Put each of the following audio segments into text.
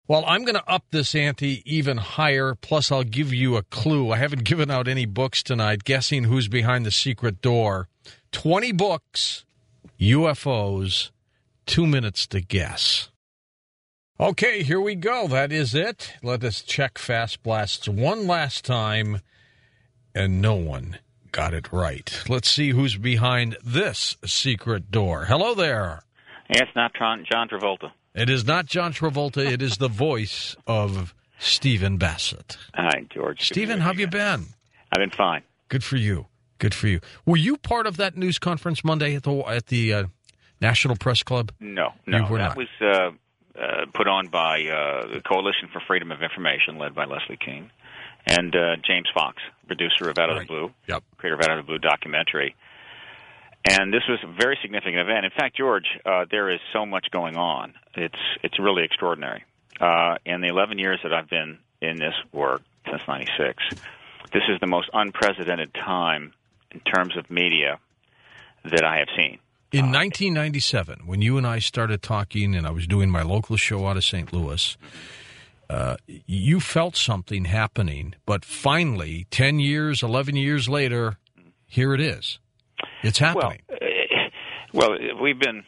Well, I'm going to up this ante even higher, plus I'll give you a clue. I haven't given out any books tonight, guessing who's behind the secret door. 20 books, UFOs, 2 minutes to guess. Okay, here we go. That is it. Let us check Fast Blasts one last time, and no one got it right. Let's see who's behind this secret door. Hello there. It's not John Travolta. It is not John Travolta. It is the voice of Stephen Bassett. Hi, George. Stephen, how have you been? I've been fine. Good for you. Good for you. Were you part of that news conference Monday at the National Press Club? No. You were that not. was put on by the Coalition for Freedom of Information, led by Leslie Kean, and James Fox, producer of Out of the Blue, creator of Out of the Blue documentary. And this was a very significant event. In fact, George, there is so much going on. It's really extraordinary. In the 11 years that I've been in this work, since 96, this is the most unprecedented time in terms of media that I have seen. In 1997, when you and I started talking and I was doing my local show out of St. Louis, you felt something happening. But finally, 10 years, 11 years later, here it is. It's happening. Well, we've been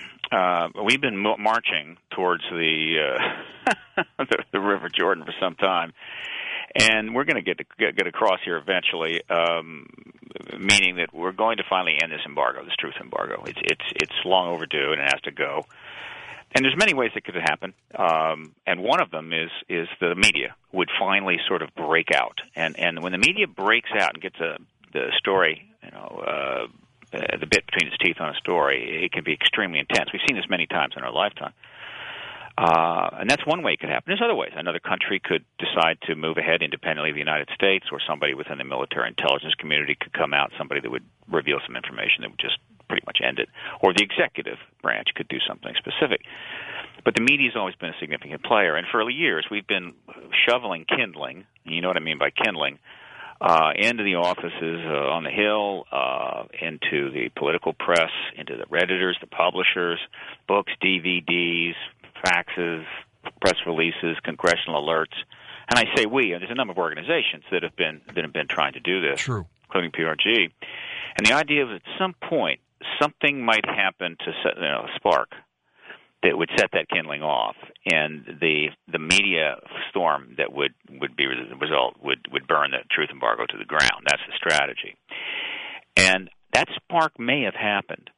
marching towards the the River Jordan for some time, and we're going to get across here eventually. Meaning that we're going to finally end this embargo, this truth embargo. It's long overdue, and it has to go. And there's many ways it could happen, and one of them is the media would finally sort of break out, and when the media breaks out and gets the story, the bit between its teeth on a story, it can be extremely intense. We've seen this many times in our lifetime. And that's one way it could happen. There's other ways. Another country could decide to move ahead independently of the United States, or somebody within the military intelligence community could come out, somebody that would reveal some information that would just pretty much end it. Or the executive branch could do something specific. But the media has always been a significant player. And for years, we've been shoveling kindling, and you know what I mean by kindling, into the offices on the Hill, into the political press, into the Redditors, the publishers, books, DVDs, faxes, press releases, congressional alerts. And I say we, and there's a number of organizations that have been trying to do this, True, including PRG. And the idea was at some point something might happen to set, a spark that would set that kindling off, and the media storm that would be the result would burn the truth embargo to the ground. That's the strategy, and that spark may have happened.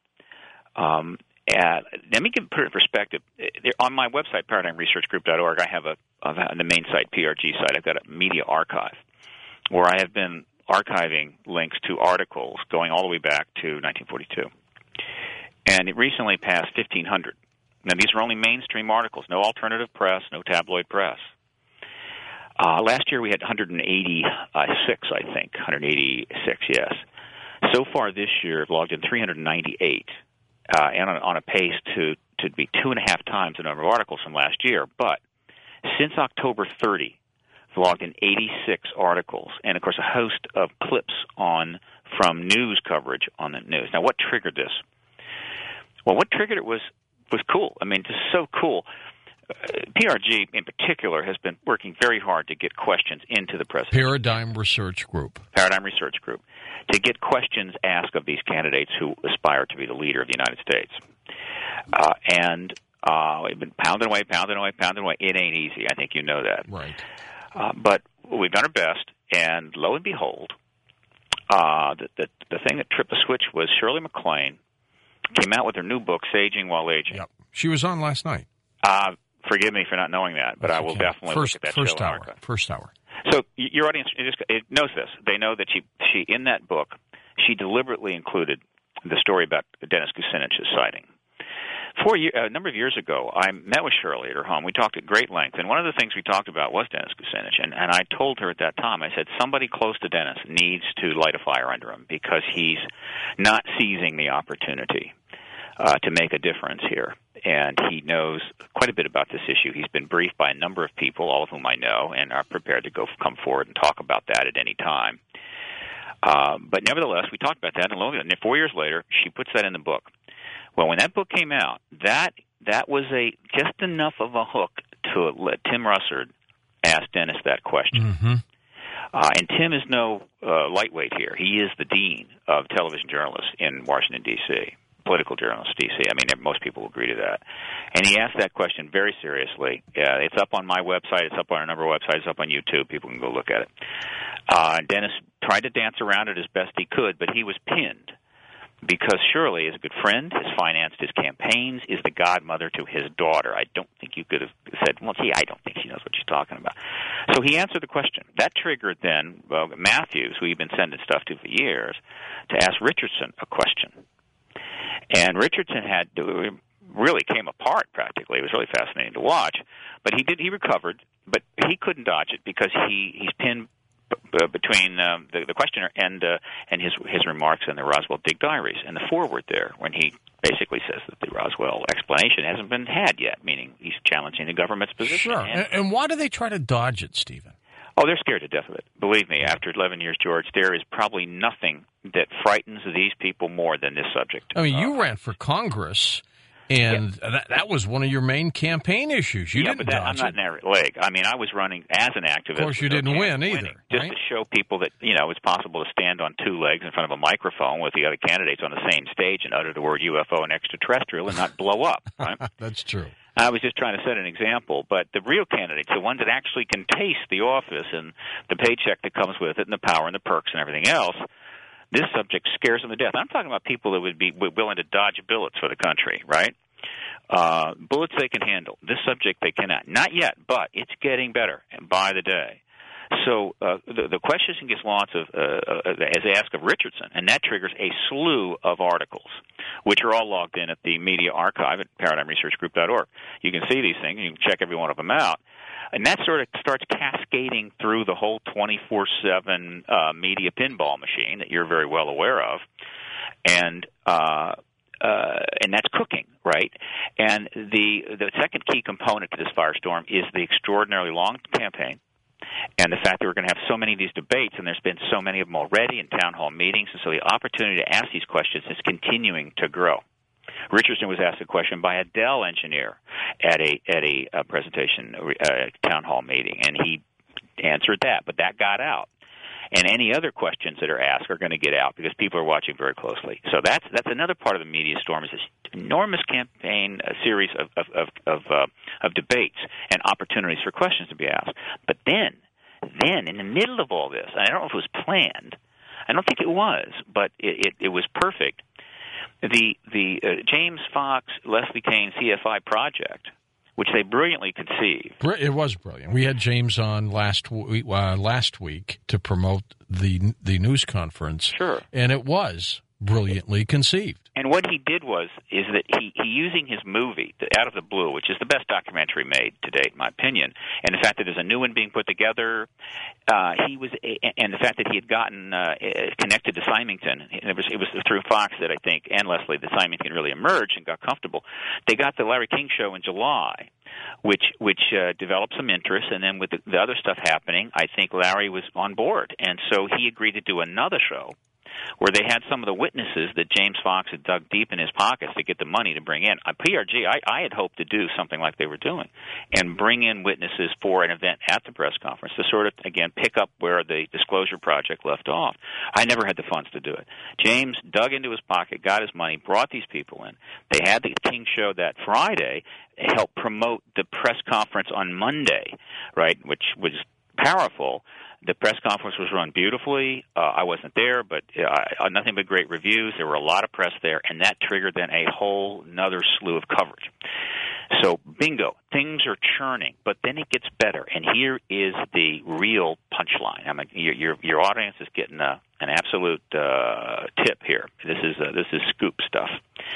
Let me put it in perspective. On my website, ParadigmResearchGroup.org, I have on the main site, PRG site, I've got a media archive where I have been archiving links to articles going all the way back to 1942. And it recently passed 1,500. Now, these are only mainstream articles, no alternative press, no tabloid press. Last year we had 186, I think, 186, yes. So far this year, I've logged in 398. And on a pace to be 2.5 times the number of articles from last year. But since October 30, I've logged in 86 articles, and, of course, a host of clips from news coverage on the news. Now, what triggered this? Well, what triggered it was cool. I mean, just so cool. PRG, in particular, has been working very hard to get questions into the president. Paradigm Research Group, to get questions asked of these candidates who aspire to be the leader of the United States. And we've been pounding away. It ain't easy. I think you know that. Right. But we've done our best, and lo and behold, the thing that tripped the switch was Shirley MacLaine came out with her new book, Saging While Aging. Yep. She was on last night. Forgive me for not knowing that, but I will definitely look at that show. First hour. So your audience it knows this. They know that she in that book, she deliberately included the story about Dennis Kucinich's sighting. A number of years ago, I met with Shirley at her home. We talked at great length, and one of the things we talked about was Dennis Kucinich. And I told her at that time, I said, somebody close to Dennis needs to light a fire under him because he's not seizing the opportunity to make a difference here. And he knows quite a bit about this issue. He's been briefed by a number of people, all of whom I know, and are prepared to come forward and talk about that at any time. But nevertheless, we talked about that, and 4 years later, she puts that in the book. Well, when that book came out, that was just enough of a hook to let Tim Russert ask Dennis that question. Mm-hmm. And Tim is no lightweight here. He is the dean of television journalists in Washington, D.C., political journalists, D.C. I mean, most people agree to that. And he asked that question very seriously. It's up on my website. It's up on a number of websites. It's up on YouTube. People can go look at it. Dennis tried to dance around it as best he could, but he was pinned. Because Shirley is a good friend, has financed his campaigns, is the godmother to his daughter. I don't think you could have said, well, gee, I don't think she knows what she's talking about. So he answered the question. That triggered then Matthews, who he'd been sending stuff to for years, to ask Richardson a question. And Richardson really came apart practically. It was really fascinating to watch. But he recovered, but he couldn't dodge it because he's pinned between the questioner and his remarks in the Roswell Dig Diaries and the foreword there, when he basically says that the Roswell explanation hasn't been had yet, meaning he's challenging the government's position. Sure. And why do they try to dodge it, Stephen? Oh, they're scared to death of it. Believe me, after 11 years, George, there is probably nothing that frightens these people more than this subject. I mean, you ran for Congress. And that was one of your main campaign issues. You didn't dodge I'm not in that leg. I mean, I was running as an activist. Of course, you didn't win either. Just to show people that, it's possible to stand on two legs in front of a microphone with the other candidates on the same stage and utter the word UFO and extraterrestrial and not blow up. Right? That's true. I was just trying to set an example. But the real candidates, the ones that actually can taste the office and the paycheck that comes with it and the power and the perks and everything else, this subject scares them to death. I'm talking about people that would be willing to dodge bullets for the country, right? Bullets they can handle. This subject they cannot. Not yet, but it's getting better and by the day. So the question gets lots of, as they ask of Richardson, and that triggers a slew of articles, which are all logged in at the media archive at ParadigmResearchGroup.org. You can see these things, and you can check every one of them out. And that sort of starts cascading through the whole 24/7 media pinball machine that you're very well aware of. And that's cooking, right? And the second key component to this firestorm is the extraordinarily long campaign and the fact that we're going to have so many of these debates, and there's been so many of them already in town hall meetings, and so the opportunity to ask these questions is continuing to grow. Richardson was asked a question by a Dell engineer at a presentation, town hall meeting, and he answered that, but that got out. And any other questions that are asked are going to get out because people are watching very closely. So that's another part of the media storm, is this enormous campaign series of debates and opportunities for questions to be asked. But then in the middle of all this, I don't know if it was planned. I don't think it was, but it was perfect. The James Fox, Leslie Kean CFI project, which they brilliantly conceived. It was brilliant. We had James on last week to promote the news conference. Sure. And it was brilliantly conceived. And what he did is that he using his movie, Out of the Blue, which is the best documentary made to date, in my opinion, and the fact that there's a new one being put together, and the fact that he had gotten connected to Symington. It was through Fox that I think, and Leslie, that Symington really emerged and got comfortable. They got the Larry King Show in July, which developed some interest, and then with the other stuff happening, I think Larry was on board, and so he agreed to do another show where they had some of the witnesses that James Fox had dug deep in his pockets to get the money to bring in. PRG, I had hoped to do something like they were doing and bring in witnesses for an event at the press conference to sort of, again, pick up where the Disclosure Project left off. I never had the funds to do it. James dug into his pocket, got his money, brought these people in. They had the King Show that Friday, helped promote the press conference on Monday, right, which was powerful. The press conference was run beautifully. I wasn't there, but nothing but great reviews. There were a lot of press there, and that triggered then a whole another slew of coverage. So, bingo, things are churning, but then it gets better, and here is the real punchline. I mean, your audience is getting an absolute tip here. This is scoop stuff.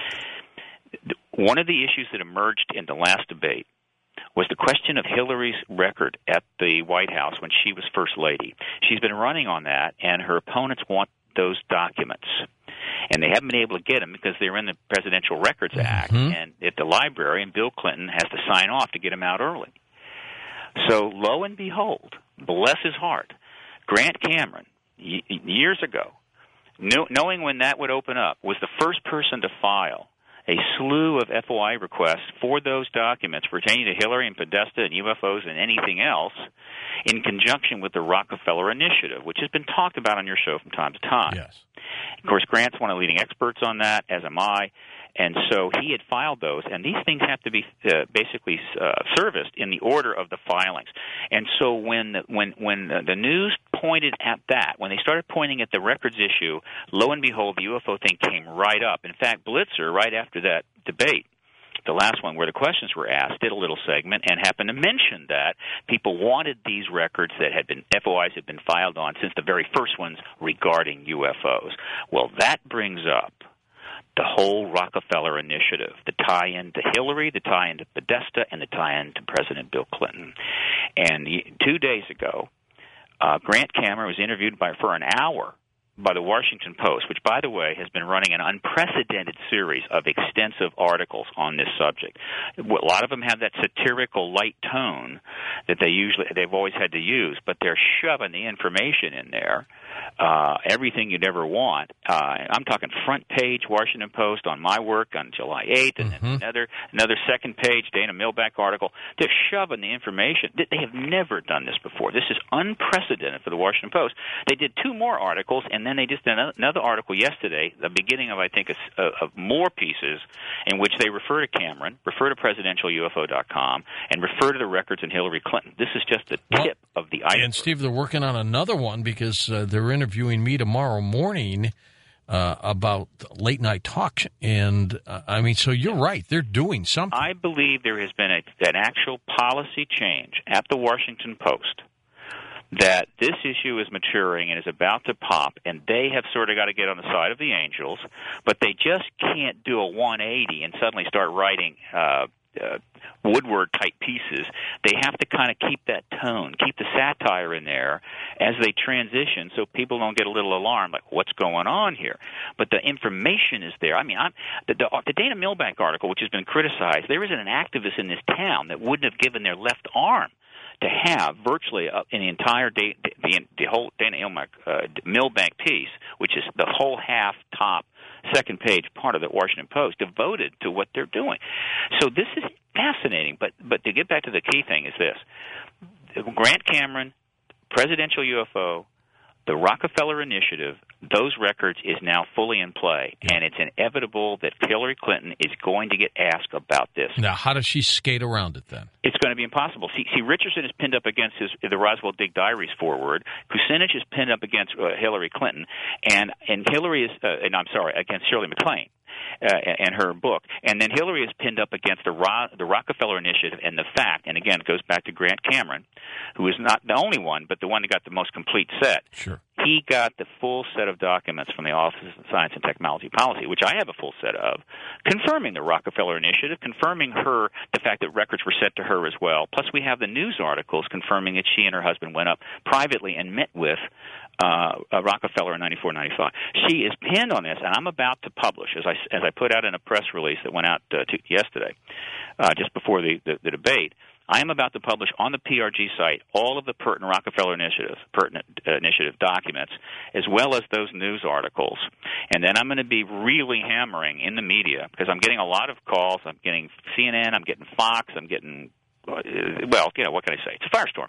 One of the issues that emerged in the last debate was the question of Hillary's record at the White House when she was First Lady. She's been running on that, and her opponents want those documents. And they haven't been able to get them because they're in the Presidential Records Act, and at the library, and Bill Clinton has to sign off to get them out early. So, lo and behold, bless his heart, Grant Cameron, years ago, knowing when that would open up, was the first person to file a slew of FOI requests for those documents pertaining to Hillary and Podesta and UFOs and anything else in conjunction with the Rockefeller Initiative, which has been talked about on your show from time to time. Yes. Of course, Grant's one of the leading experts on that, as am I. And so he had filed those, and these things have to be basically serviced in the order of the filings. And so when the news pointed at that, when they started pointing at the records issue, lo and behold, the UFO thing came right up. In fact, Blitzer, right after that debate, the last one where the questions were asked, did a little segment and happened to mention that people wanted these records that had been FOIs had been filed on since the very first ones regarding UFOs. Well, that brings up the whole Rockefeller Initiative, the tie-in to Hillary, the tie-in to Podesta, and the tie-in to President Bill Clinton. And 2 days ago, Grant Cameron was interviewed for an hour by the Washington Post, which, by the way, has been running an unprecedented series of extensive articles on this subject. A lot of them have that satirical light tone that they've always had to use, but they're shoving the information in there, everything you'd ever want. I'm talking front page Washington Post on my work on July 8th, and then another second page Dana Milbank article. They're shoving the information. They have never done this before. This is unprecedented for the Washington Post. They did 2 more articles, and then they just did another article yesterday, the beginning of, I think, of more pieces in which they refer to Cameron, refer to presidentialufo.com, and refer to the records in Hillary Clinton. This is just the tip of the iceberg. And, Steve, they're working on another one because they're interviewing me tomorrow morning about late-night talk. And, I mean, so you're right. They're doing something. I believe there has been an actual policy change at the Washington Post that this issue is maturing and is about to pop, and they have sort of got to get on the side of the angels, but they just can't do a 180 and suddenly start writing Woodward-type pieces. They have to kind of keep that tone, keep the satire in there as they transition so people don't get a little alarmed, like, what's going on here? But the information is there. I mean, the Dana Milbank article, which has been criticized, there isn't an activist in this town that wouldn't have given their left arm to have virtually in the entire the whole Dana Milbank piece, which is the whole half-top second page part of the Washington Post, devoted to what they're doing. So this is fascinating. But to get back to the key thing is this. Grant Cameron, presidential UFO, the Rockefeller Initiative, those records is now fully in play, and it's inevitable that Hillary Clinton is going to get asked about this. Now, how does she skate around it then? It's going to be impossible. See, Richardson is pinned up against the Roswell Dig Diaries forward. Kucinich is pinned up against Hillary Clinton, and Hillary is, against Shirley MacLaine. And her book. And then Hillary is pinned up against the Rockefeller Initiative and the fact, and again, it goes back to Grant Cameron, who is not the only one, but the one that got the most complete set. Sure. He got the full set of documents from the Office of Science and Technology Policy, which I have a full set of, confirming the Rockefeller Initiative, confirming the fact that records were sent to her as well. Plus, we have the news articles confirming that she and her husband went up privately and met with Rockefeller in 94, 95. She is pinned on this, and I'm about to publish, as I put out in a press release that went out yesterday, just before the debate. I am about to publish on the PRG site all of the pertinent Rockefeller Initiative documents, as well as those news articles. And then I'm going to be really hammering in the media, because I'm getting a lot of calls. I'm getting CNN, I'm getting Fox, I'm getting what can I say? It's a firestorm,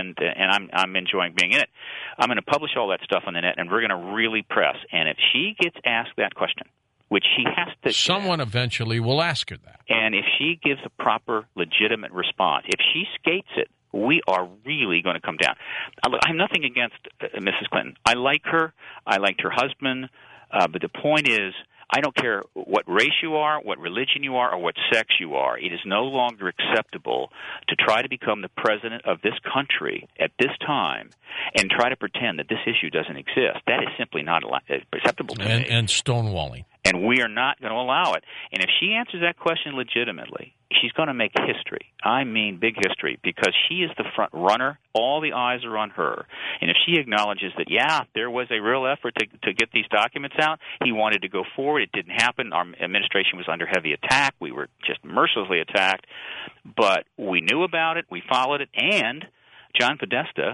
and I'm enjoying being in it. I'm going to publish all that stuff on the net, and we're going to really press. And if she gets asked that question, which she has to, someone eventually will ask her that, and if she gives a proper, legitimate response, if she skates it, we are really going to come down. I have nothing against Mrs. Clinton. I like her. I liked her husband. But the point is, I don't care what race you are, what religion you are, or what sex you are. It is no longer acceptable to try to become the president of this country at this time and try to pretend that this issue doesn't exist. That is simply not acceptable to me. And stonewalling. And we are not going to allow it. And if she answers that question legitimately, she's going to make history. I mean big history, because she is the front runner. All the eyes are on her. And if she acknowledges that, there was a real effort to get these documents out, he wanted to go forward, it didn't happen, our administration was under heavy attack, we were just mercilessly attacked, but we knew about it, we followed it, and John Podesta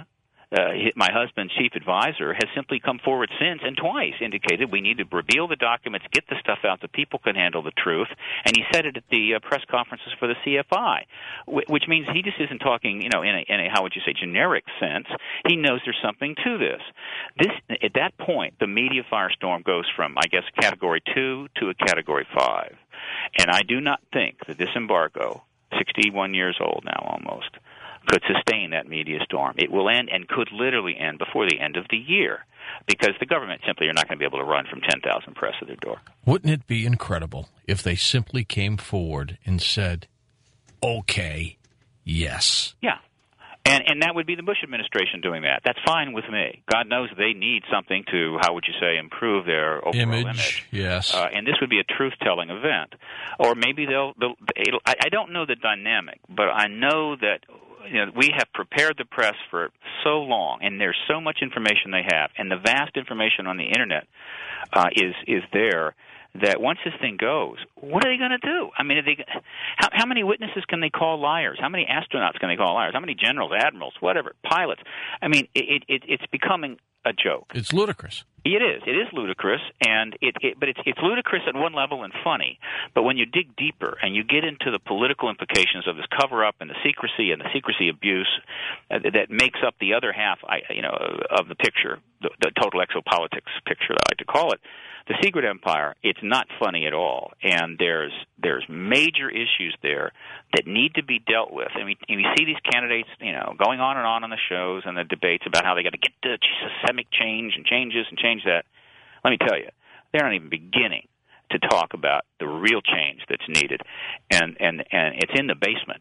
my husband's chief advisor has simply come forward since and twice indicated we need to reveal the documents, get the stuff out so people can handle the truth, and he said it at the press conferences for the CFI, which means he just isn't talking, in a how would you say, generic sense. He knows there's something to this. At that point, the media firestorm goes from, I guess, Category 2 to a Category 5, and I do not think that this embargo, 61 years old now almost, could sustain that media storm. It will end and could literally end before the end of the year because the government simply are not going to be able to run from 10,000 press at their door. Wouldn't it be incredible if they simply came forward and said, okay, yes? Yeah. And that would be the Bush administration doing that. That's fine with me. God knows they need something to, how would you say, improve their overall image. Yes. And this would be a truth-telling event. Or maybe I don't know the dynamic, but I know that we have prepared the press for so long, and there's so much information they have, and the vast information on the Internet is there, that once this thing goes, what are they going to do? I mean, how many witnesses can they call liars? How many astronauts can they call liars? How many generals, admirals, whatever, pilots? I mean, it's becoming a joke. It's ludicrous. It is. It is ludicrous, but it's ludicrous at one level and funny. But when you dig deeper and you get into the political implications of this cover-up and the secrecy abuse that makes up the other half, of the picture, the total exopolitics picture, I like to call it, the secret empire, it's not funny at all. And there's major issues there that need to be dealt with. And we see these candidates, going on the shows and the debates about how they got to get to systemic change and changes and change that. Let me tell you, they're not even beginning to talk about the real change that's needed. And it's in the basement,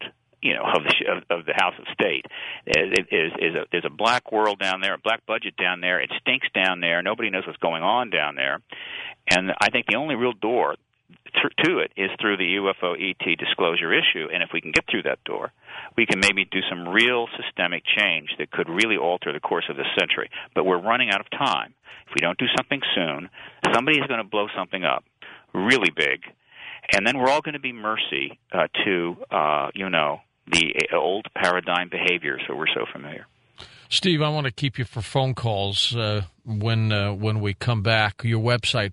of the House of State. There's a black world down there, a black budget down there. It stinks down there. Nobody knows what's going on down there. And I think the only real door to it is through the UFO ET disclosure issue. And if we can get through that door, we can maybe do some real systemic change that could really alter the course of this century. But we're running out of time. If we don't do something soon, somebody is going to blow something up really big. And then we're all going to be mercy to the old paradigm behaviors that we're so familiar. Steve, I want to keep you for phone calls when we come back. Your website,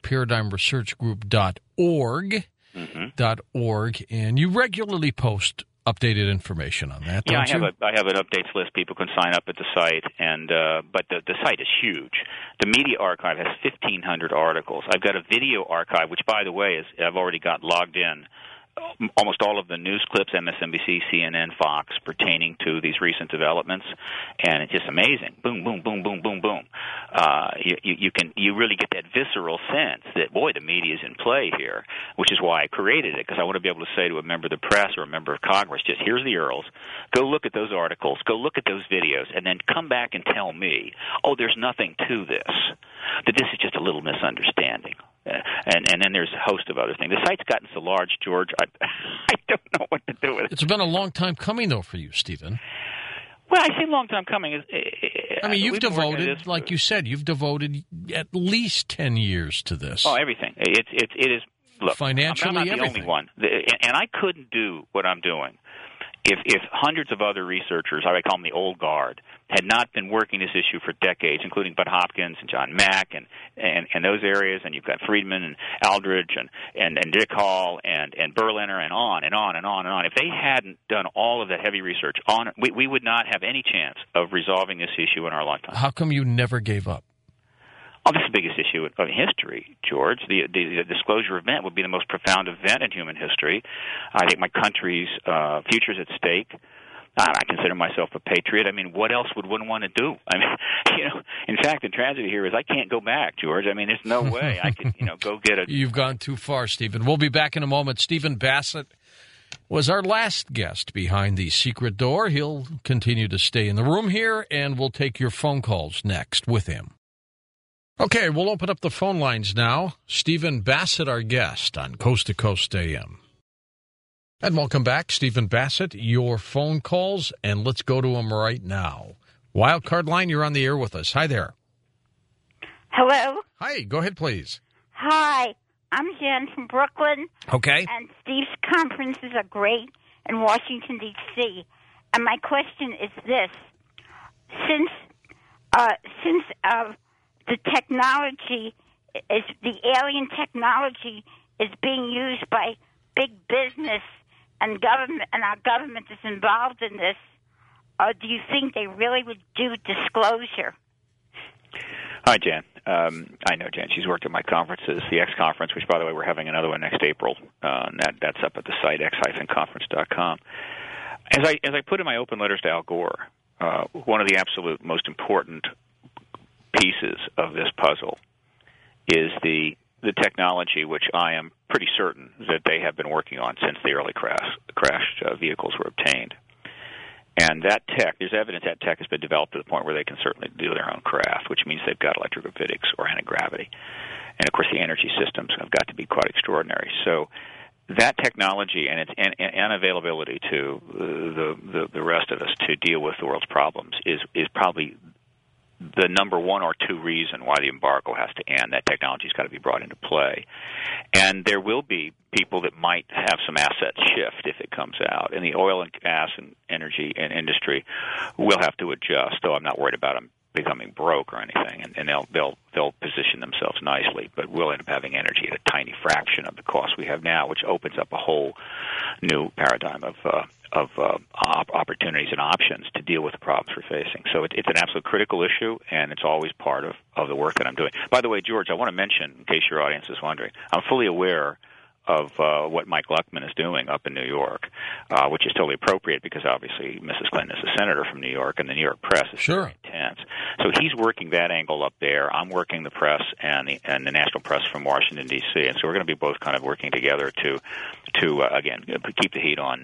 paradigmresearchgroup.org, .org, and you regularly post updated information on that, don't you? I have an updates list. People can sign up at the site, but the site is huge. The media archive has 1,500 articles. I've got a video archive, which, by the way, I've already got logged in. Almost all of the news clips, MSNBC, CNN, Fox, pertaining to these recent developments, and it's just amazing. Boom, boom, boom, boom, boom, boom. You really get that visceral sense that, boy, the media is in play here, which is why I created it, because I want to be able to say to a member of the press or a member of Congress, just here's the URLs, go look at those articles, go look at those videos, and then come back and tell me, oh, there's nothing to this, that this is just a little misunderstanding. And then there's a host of other things. The site's gotten so large, George, I don't know what to do with it. It's been a long time coming, though, for you, Stephen. Well, I say long time coming. You've devoted, like you said, at least 10 years to this. Oh, everything. It is. Look, financially, I'm not the everything. only one, and I couldn't do what I'm doing if hundreds of other researchers, I call them the old guard, had not been working this issue for decades, including Bud Hopkins and John Mack and those areas, and you've got Friedman and Aldrich and Dick Hall and Berliner and on and on and on and on. If they hadn't done all of that heavy research on it, we would not have any chance of resolving this issue in our lifetime. How come you never gave up? Oh, this is the biggest issue of history, George. The disclosure event would be the most profound event in human history. I think my country's future is at stake. I consider myself a patriot. I mean, what else would one want to do? I mean, in fact, the tragedy here is I can't go back, George. I mean, there's no way I could, go get a... You've gone too far, Stephen. We'll be back in a moment. Stephen Bassett was our last guest behind the secret door. He'll continue to stay in the room here, and we'll take your phone calls next with him. Okay, we'll open up the phone lines now. Stephen Bassett, our guest on Coast to Coast AM. And welcome back, Stephen Bassett, your phone calls, and let's go to him right now. Wildcard line, you're on the air with us. Hi there. Hello? Hi, go ahead, please. Hi, I'm Jan from Brooklyn. Okay. And Steve's conferences are great in Washington, D.C. And my question is this. Since since the technology the alien technology is being used by big business and government, and our government is involved in this, do you think they really would do disclosure? Hi, Jan. I know Jan. She's worked at my conferences, the X Conference, which, by the way, we're having another one next April. And that's up at the site, x-conference.com. As I put in my open letters to Al Gore, one of the absolute most important pieces of this puzzle is the technology, which I am pretty certain that they have been working on since the early crashed vehicles were obtained. And that tech, there's evidence that tech has been developed to the point where they can certainly do their own craft, which means they've got electrogravitics or anti-gravity. And, of course, the energy systems have got to be quite extraordinary. So that technology and its unavailability to the rest of us to deal with the world's problems is probably the number one or two reason why the embargo has to end. That technology's got to be brought into play. And there will be people that might have some assets shift if it comes out. And the oil and gas and energy and industry will have to adjust, though I'm not worried about them becoming broke or anything. And they'll position themselves nicely, but we'll end up having energy at a tiny fraction of the cost we have now, which opens up a whole new paradigm of opportunities and options to deal with the problems we're facing. So it's an absolute critical issue, and it's always part of the work that I'm doing. By the way, George, I want to mention, in case your audience is wondering, I'm fully aware of what Mike Luckman is doing up in New York, which is totally appropriate because obviously Mrs. Clinton is a senator from New York, and the New York press is very intense. So he's working that angle up there. I'm working the press and the national press from Washington, D.C., and so we're going to be both kind of working together to again keep the heat on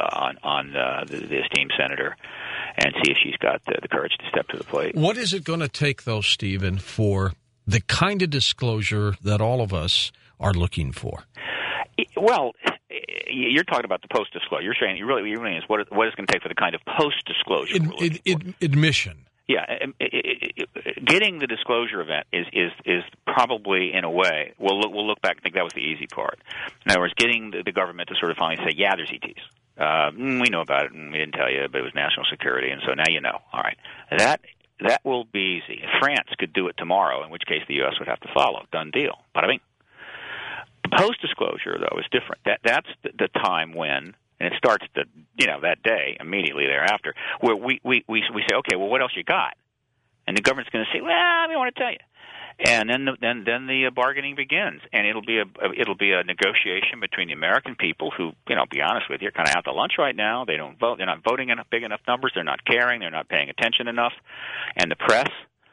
the esteemed senator and see if she's got the courage to step to the plate. What is it going to take, though, Stephen, for the kind of disclosure that all of us are looking for? Well, you're talking about the post-disclosure. You're saying what it's going to take for the kind of post-disclosure admission. Yeah, getting the disclosure event is probably, in a way, we'll look back and think that was the easy part. In other words, getting the government to sort of finally say, yeah, there's ETs. We know about it, and we didn't tell you, but it was national security, and so now you know. All right, that will be easy. France could do it tomorrow, in which case the U.S. would have to follow. Done deal. But I mean, post-disclosure, though, is different. That's the time when, and it starts that day immediately thereafter, where we say, okay, well, what else you got? And the government's going to say, well, I don't want to tell you. And then the bargaining begins, and it'll be a negotiation between the American people who, be honest with you, are kind of out to lunch right now. They don't vote. They're not voting in big enough numbers. They're not caring. They're not paying attention enough. And the press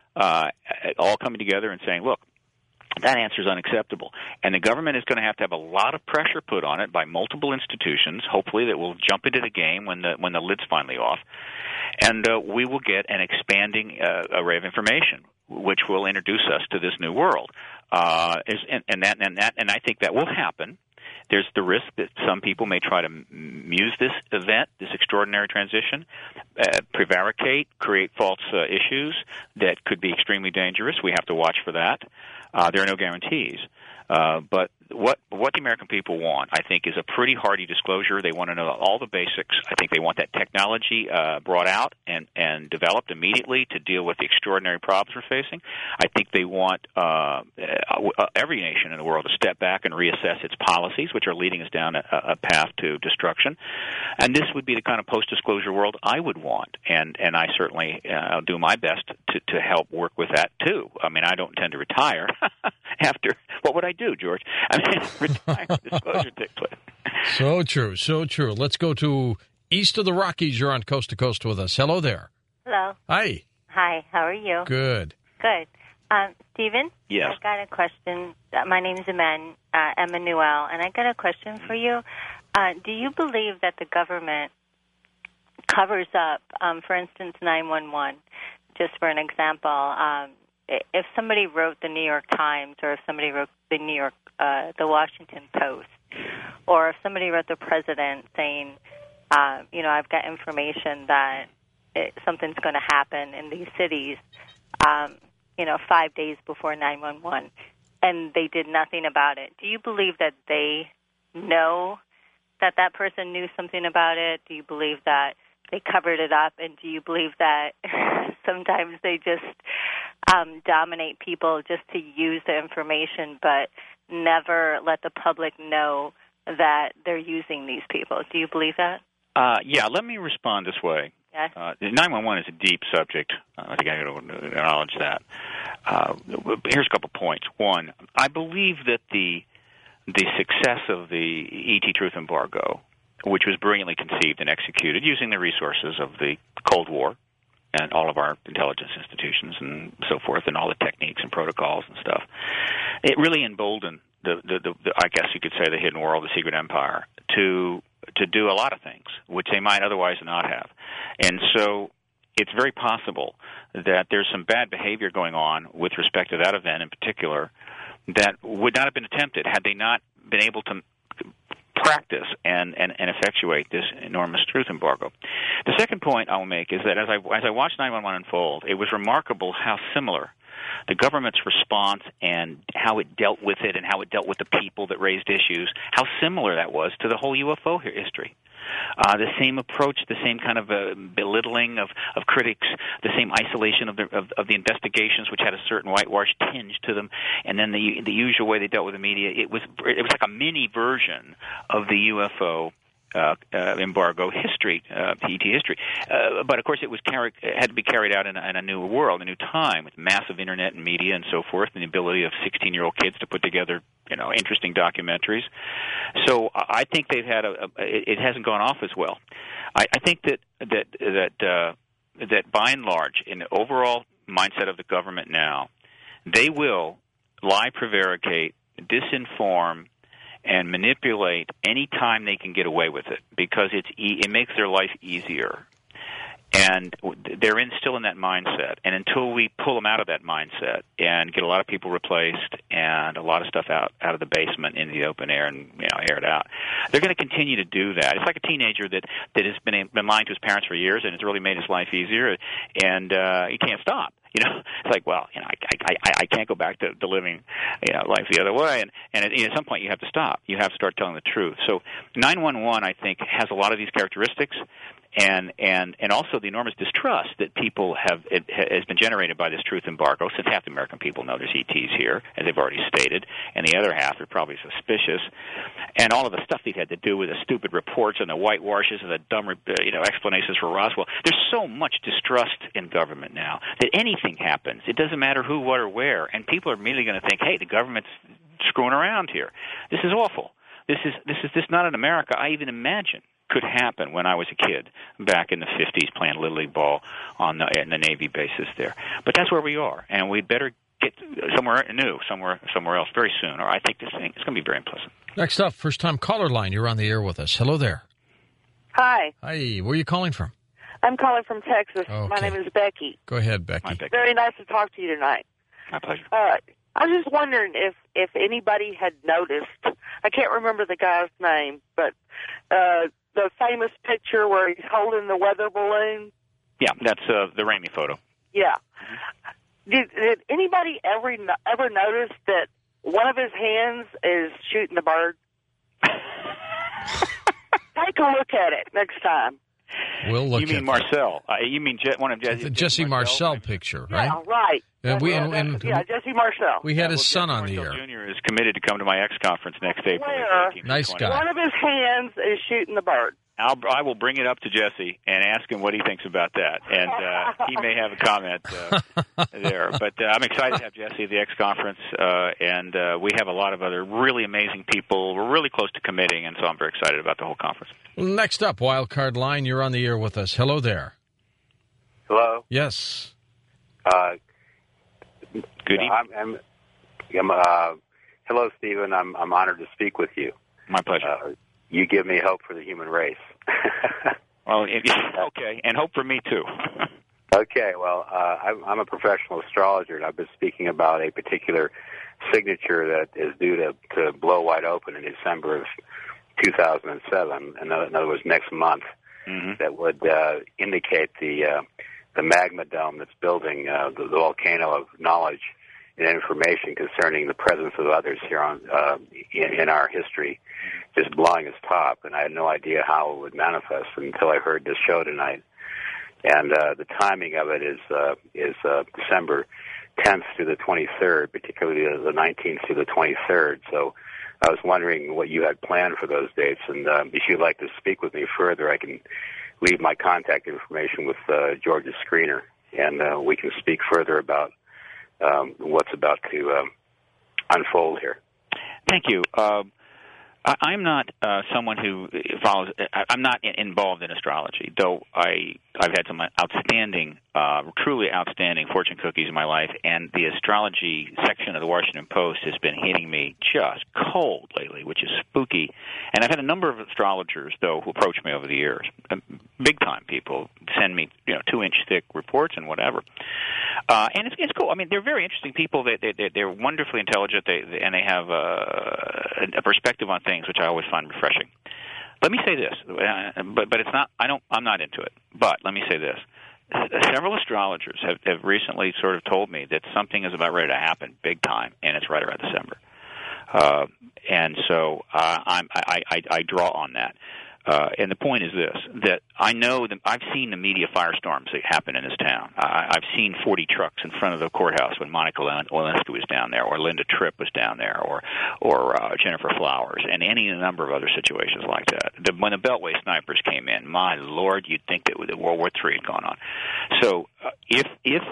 all coming together and saying, look, that answer is unacceptable. And the government is going to have a lot of pressure put on it by multiple institutions, hopefully that will jump into the game when the lid's finally off. And we will get an expanding array of information, which will introduce us to this new world. And I think that will happen. There's the risk that some people may try to use this event, this extraordinary transition, prevaricate, create false issues that could be extremely dangerous. We have to watch for that. There are no guarantees. But what the American people want, I think, is a pretty hearty disclosure. They want to know all the basics. I think they want that technology brought out and developed immediately to deal with the extraordinary problems we're facing. I think they want every nation in the world to step back and reassess its policies, which are leading us down a path to destruction. And this would be the kind of post-disclosure world I would want. And I certainly do my best to help work with that, too. I mean, I don't intend to retire after. What would I do, George? I mean, retire, disclosure takes place. So true, so true. Let's go to east of the Rockies. You're on Coast to Coast with us. Hello there. Hello. Hi. Hi, how are you? Good. Good. Stephen? Yes. I got a question. My name is Emmanuel, and I got a question for you. Do you believe that the government covers up, for instance, 911? Just for an example, if somebody wrote the New York Times, or if somebody wrote the Washington Post, or if somebody wrote the president saying, I've got information that something's going to happen in these cities, 5 days before 911, and they did nothing about it. Do you believe that they know that person knew something about it? Do you believe that they covered it up? And do you believe that sometimes they just dominate people just to use the information, but never let the public know that they're using these people? Do you believe that? Yeah, let me respond this way. Yes. 911 is a deep subject. I think I got to acknowledge that. Here's a couple points. One, I believe that the success of the ET Truth embargo, which was brilliantly conceived and executed using the resources of the Cold War and all of our intelligence institutions and so forth, and all the techniques and protocols and stuff, it really emboldened the I guess you could say, the hidden world, the secret empire, to do a lot of things which they might otherwise not have. And so it's very possible that there's some bad behavior going on with respect to that event in particular that would not have been attempted had they not been able to practice and effectuate this enormous truth embargo. The second point I'll make is that as I watched 911 unfold, it was remarkable how similar the government's response and how it dealt with it and how it dealt with the people that raised issues, how similar that was to the whole UFO history. The same approach, the same kind of belittling of critics, the same isolation of the investigations, which had a certain whitewash tinge to them, and then the usual way they dealt with the media. It was like a mini version of the UFO embargo history, ET history. But of course, it had to be carried out in a new world, a new time, with massive internet and media and so forth, and the ability of 16-year-old kids to put together, interesting documentaries. So I think they've had it hasn't gone off as well. I think that by and large, in the overall mindset of the government now, they will lie, prevaricate, disinform, and manipulate any time they can get away with it, because it makes their life easier. And they're still in that mindset. And until we pull them out of that mindset and get a lot of people replaced and a lot of stuff out of the basement into the open air and air it out, they're going to continue to do that. It's like a teenager that has been lying to his parents for years, and it's really made his life easier, and he can't stop. It's like, well, I can't go back to living, life the other way, and at some point you have to stop. You have to start telling the truth. So 911, I think, has a lot of these characteristics, and also the enormous distrust that people has been generated by this truth embargo, since half the American people know there's ETs here, as they've already stated, and the other half are probably suspicious, and all of the stuff they've had to do with the stupid reports and the whitewashes and the dumb, explanations for Roswell. There's so much distrust in government now that anything happens, it doesn't matter who, what, or where, and people are immediately going to think, hey, the government's screwing around here. This is awful. This is not an America I even imagine could happen when I was a kid back in the 50s playing Little League ball in the Navy bases there. But that's where we are, and we'd better get somewhere new, somewhere else very soon, or I think this thing is going to be very unpleasant. Next up, first-time caller line. You're on the air with us. Hello there. Hi. Hi. Where are you calling from? I'm calling from Texas. Okay. My name is Becky. Go ahead, Becky. Hi, Becky. Very nice to talk to you tonight. My pleasure. I was just wondering if anybody had noticed, I can't remember the guy's name, but the famous picture where he's holding the weather balloon. Yeah, that's the Ramey photo. Yeah. Did anybody ever notice that one of his hands is shooting the bird? Take a look at it next time. We'll look. You mean Marcel? You mean one of Jesse? The Jesse Marcel picture, right? Yeah, right. Jesse Marcel. We had his son on the air. Jr. is committed to come to my X conference next April. Nice guy. One of his hands is shooting the bird. I will bring it up to Jesse and ask him what he thinks about that, and he may have a comment there. But I'm excited to have Jesse at the X conference, and we have a lot of other really amazing people. We're really close to committing, and so I'm very excited about the whole conference. Next up, Wildcard Line. You're on the air with us. Hello there. Hello. Yes. Good evening. Hello, Stephen. I'm honored to speak with you. My pleasure. You give me hope for the human race. Well, okay, and hope for me too. Okay, well, I'm a professional astrologer, and I've been speaking about a particular signature that is due to blow wide open in December of 2007. In other words, next month. Mm-hmm. That would indicate the magma dome that's building the volcano of knowledge and information concerning the presence of others here on in our history just blowing its top, and I had no idea how it would manifest until I heard this show tonight. And the timing of it is December 10th through the 23rd, particularly the 19th through the 23rd. So I was wondering what you had planned for those dates, and if you'd like to speak with me further, I can leave my contact information with George's screener, and we can speak further about what's about to unfold here. Thank you. I'm not someone who follows. I'm not involved in astrology, though I've had some outstanding, truly outstanding fortune cookies in my life, and the astrology section of the Washington Post has been hitting me just cold lately, which is spooky. And I've had a number of astrologers, though, who approach me over the years, big-time people, send me 2-inch thick reports and whatever. And it's cool. I mean, they're very interesting people. They're wonderfully intelligent, and they have a perspective on things which I always find refreshing. Let me say this, but it's not. I'm not into it. But let me say this: several astrologers have recently sort of told me that something is about ready to happen, big time, and it's right around December. And so I draw on that. And the point is this, that I know that I've seen the media firestorms that happen in this town. I've seen 40 trucks in front of the courthouse when Monica Lewinsky was down there, or Linda Tripp was down there, or Jennifer Flowers, and any number of other situations like that. When the Beltway snipers came in, my Lord, you'd think that World War III had gone on. So if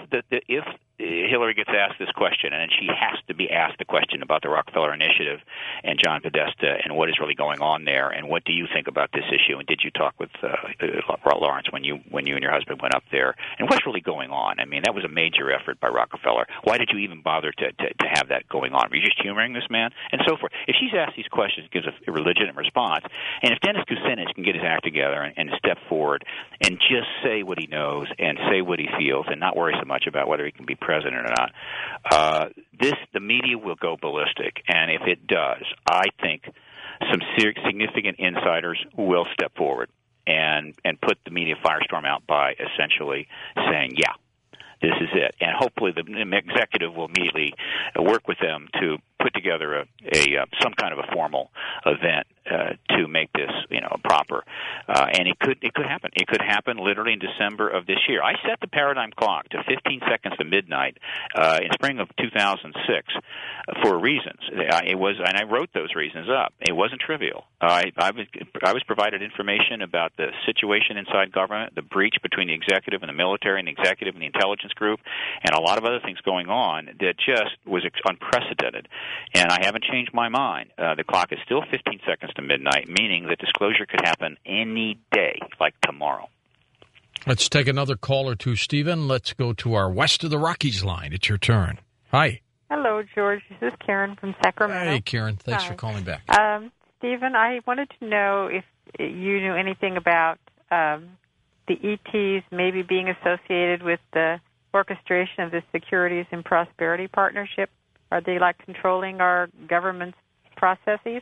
Hillary gets asked this question, and she has to be asked the question about the Rockefeller Initiative and John Podesta and what is really going on there, and what do you think about this issue, and did you talk with Lawrence when you and your husband went up there, and what's really going on? I mean, that was a major effort by Rockefeller. Why did you even bother to have that going on? Were you just humoring this man? And so forth. If she's asked these questions, gives a legitimate response, and if Dennis Kucinich can get his act together and step forward and just say what he knows and say what he feels and not worry so much about whether he can be president or not, the media will go ballistic. And if it does, I think some significant insiders will step forward and put the media firestorm out by essentially saying, yeah, this is it. And hopefully the executive will immediately work with them to put together some kind of a formal event to make this proper. And it could happen. It could happen literally in December of this year. I set the paradigm clock to 15 seconds to midnight in spring of 2006 for reasons. And I wrote those reasons up. It wasn't trivial. I was provided information about the situation inside government, the breach between the executive and the military, and the executive and the intelligence group, and a lot of other things going on that just was unprecedented. And I haven't changed my mind. The clock is still 15 seconds to midnight, meaning that disclosure could happen any day, like tomorrow. Let's take another call or two, Stephen. Let's go to our West of the Rockies line. It's your turn. Hi. Hello, George. This is Karen from Sacramento. Hey, Karen. Thanks for calling back. Stephen, I wanted to know if you knew anything about the ETs maybe being associated with the orchestration of the Securities and Prosperity Partnership. Are they like controlling our government's processes?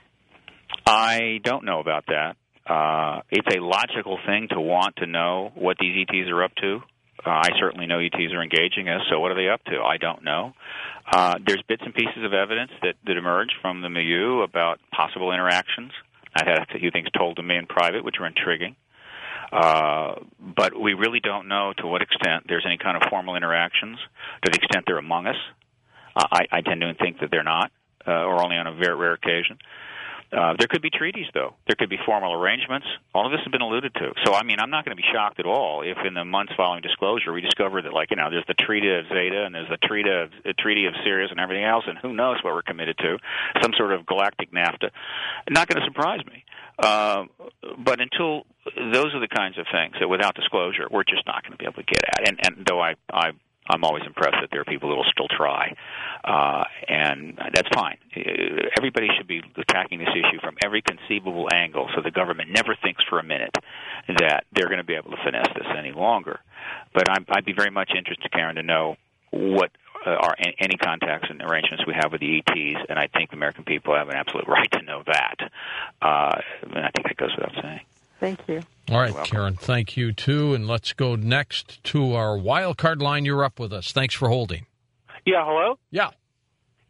I don't know about that. It's a logical thing to want to know what these ETs are up to. I certainly know ETs are engaging us, so what are they up to? I don't know. There's bits and pieces of evidence that emerge from the milieu about possible interactions. I've had a few things told to me in private, which are intriguing. But we really don't know to what extent there's any kind of formal interactions, to the extent they're among us. I tend to think that they're not, or only on a very rare occasion. There could be treaties, though. There could be formal arrangements. All of this has been alluded to. So, I mean, I'm not going to be shocked at all if in the months following disclosure we discover that, there's the Treaty of Zeta and there's the Treaty of Sirius and everything else, and who knows what we're committed to, some sort of galactic NAFTA. Not going to surprise me. But until those are the kinds of things that without disclosure we're just not going to be able to get at. And though I'm always impressed that there are people that will still try, and that's fine. Everybody should be attacking this issue from every conceivable angle so the government never thinks for a minute that they're going to be able to finesse this any longer. But I'd be very much interested, Karen, to know what are any contacts and arrangements we have with the ETs, and I think the American people have an absolute right to know that. And I think that goes without saying. Thank you. All right, Karen, thank you, too. And let's go next to our wild card line. You're up with us. Thanks for holding. Yeah, hello? Yeah.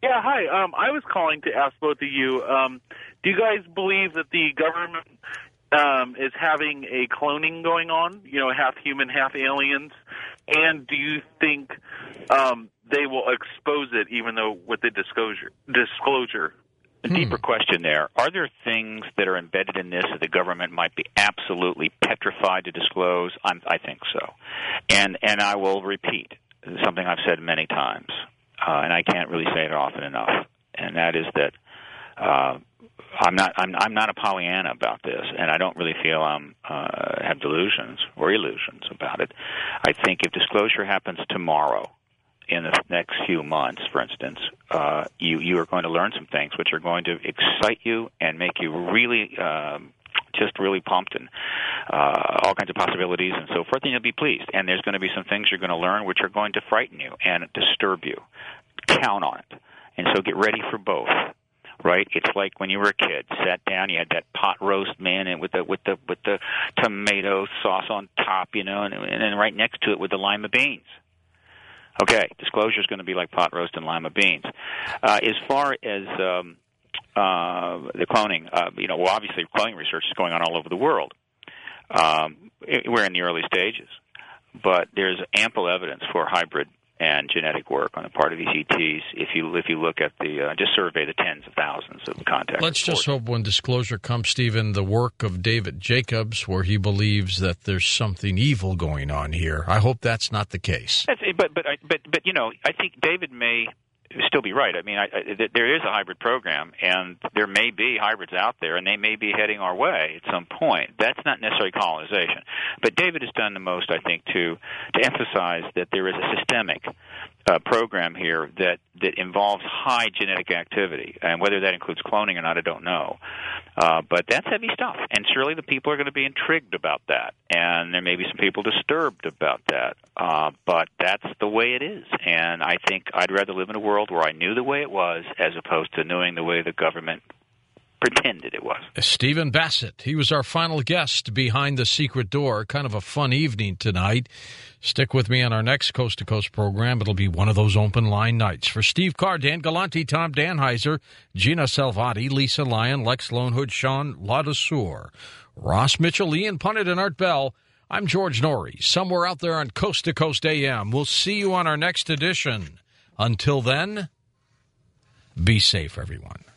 Yeah, hi. I was calling to ask both of you, do you guys believe that the government is having a cloning going on, half human, half aliens? And do you think they will expose it even though with the disclosure? A deeper question there. Are there things that are embedded in this that the government might be absolutely petrified to disclose? I think so. And I will repeat something I've said many times, and I can't really say it often enough, and that is that I'm not a Pollyanna about this, and I don't really feel have delusions or illusions about it. I think if disclosure happens tomorrow, in the next few months, for instance, you are going to learn some things which are going to excite you and make you really just really pumped and all kinds of possibilities and so forth, and you'll be pleased. And there's going to be some things you're going to learn which are going to frighten you and disturb you. Count on it. And so get ready for both. Right? It's like when you were a kid, sat down, you had that pot roast, man, and with the tomato sauce on top, and then right next to it with the lima beans. Okay, disclosure is going to be like pot roast and lima beans. As far as the cloning, obviously cloning research is going on all over the world. We're in the early stages, but there's ample evidence for hybrid and genetic work on the part of these ETs. If you look at just survey the tens of thousands of contact Let's reports. just hope when disclosure comes, Stephen, the work of David Jacobs, where he believes that there's something evil going on here. I hope that's not the case. But I think David may still be right. I mean, there is a hybrid program, and there may be hybrids out there, and they may be heading our way at some point. That's not necessarily colonization. But David has done the most, I think, to emphasize that there is a systemic program here that involves high genetic activity, and whether that includes cloning or not, I don't know. But that's heavy stuff, and surely the people are going to be intrigued about that, and there may be some people disturbed about that. But that's the way it is, and I think I'd rather live in a world where I knew the way it was as opposed to knowing the way the government pretended it was. Stephen Bassett, he was our final guest behind the secret door. Kind of a fun evening tonight. Stick with me on our next Coast to Coast program. It'll be one of those open line nights. For Steve Carr, Dan Galante, Tom Danheiser, Gina Salvati, Lisa Lyon, Lex Lonehood, Sean Ladouceur, Ross Mitchell, Ian Punnett, and Art Bell. I'm George Norrie, somewhere out there on Coast to Coast AM. We'll see you on our next edition. Until then, be safe, everyone.